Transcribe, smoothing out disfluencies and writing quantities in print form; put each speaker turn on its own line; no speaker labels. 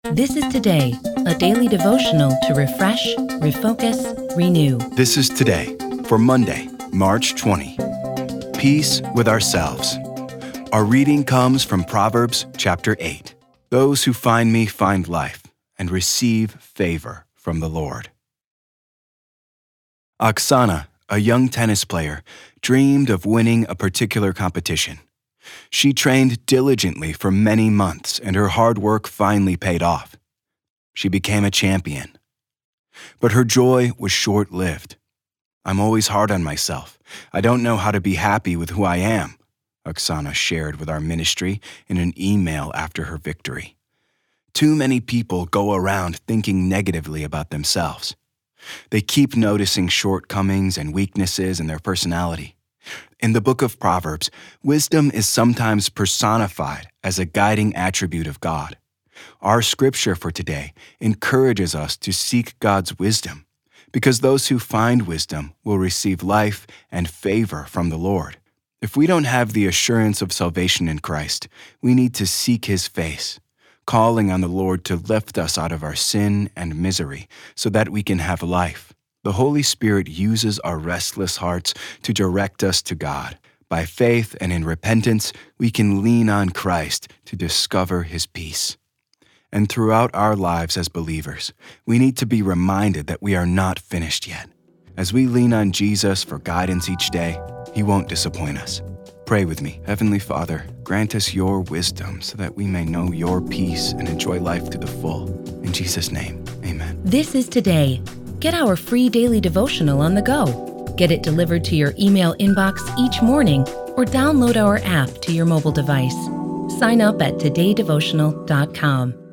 This is Today, a daily devotional to refresh, refocus, renew.
This is Today for Monday, March 20. Peace with ourselves. Our reading comes from Proverbs chapter 8. Those who find me find life and receive favor from the Lord. Oksana, a young tennis player, dreamed of winning a particular competition. She trained diligently for many months, and her hard work finally paid off. She became a champion. But her joy was short-lived. "I'm always hard on myself. I don't know how to be happy with who I am," Oksana shared with our ministry in an email after her victory. Too many people go around thinking negatively about themselves. They keep noticing shortcomings and weaknesses in their personality. In the book of Proverbs, wisdom is sometimes personified as a guiding attribute of God. Our scripture for today encourages us to seek God's wisdom, because those who find wisdom will receive life and favor from the Lord. If we don't have the assurance of salvation in Christ, we need to seek His face, calling on the Lord to lift us out of our sin and misery so that we can have life. The Holy Spirit uses our restless hearts to direct us to God. By faith and in repentance, we can lean on Christ to discover His peace. And throughout our lives as believers, we need to be reminded that we are not finished yet. As we lean on Jesus for guidance each day, He won't disappoint us. Pray with me. Heavenly Father, grant us your wisdom so that we may know your peace and enjoy life to the full. In Jesus' name, amen.
This is Today. Get our free daily devotional on the go. Get it delivered to your email inbox each morning or download our app to your mobile device. Sign up at todaydevotional.com.